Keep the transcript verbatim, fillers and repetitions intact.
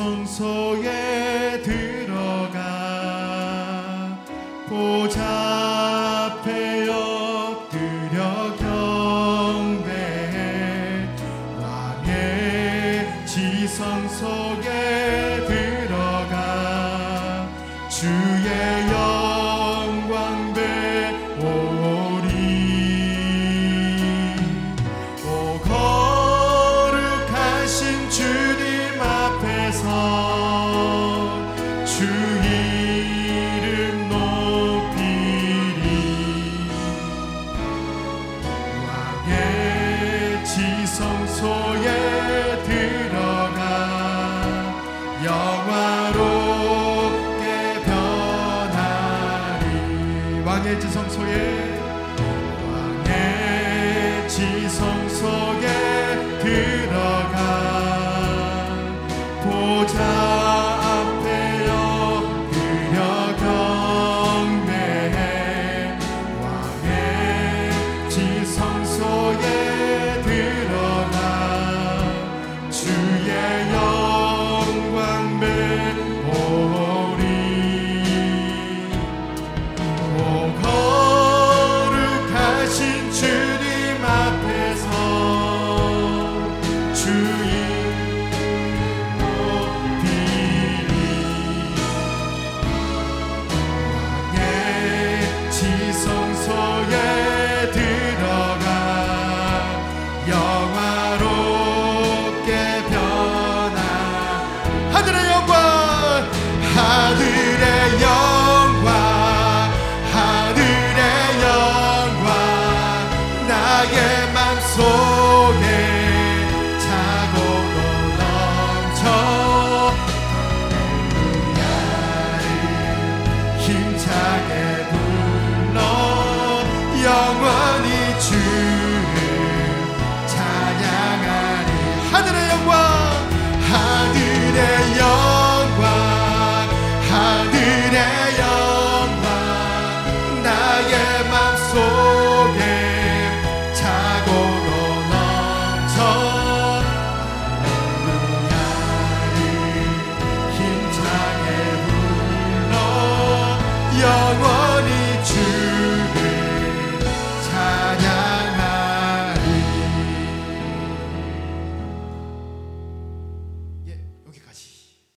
지성소에 들어가 보좌 앞에 엎드려 경배해 왕의 지성소에 들어가 주의 영광 배우리. 오 거룩하신 주님 앞에서 주 이름 높이리. 왕의 지성소에 들어가 영화롭게 변하리. 왕의 지성소에 왕의 지성소에 들어가 보좌 앞에 엎드려 경배해 왕의 지성소에 들어가 주의 영광 배우리. 오 거룩하신 주님 앞에서 주 이름 높이리. 왕의 지성소에 들어가 영화롭게 변화. 하늘의 영광 하늘의 영광 하늘의 영광 나의 맘속에 차고도 넘쳐 할렐루야를 힘차게 불러 영원히 주를 찬양하리. 하늘의 영광 하늘의 영광 하늘의 영광 나의 맘속에 차고도 넘쳐 할렐루야를 힘차게 불러 영원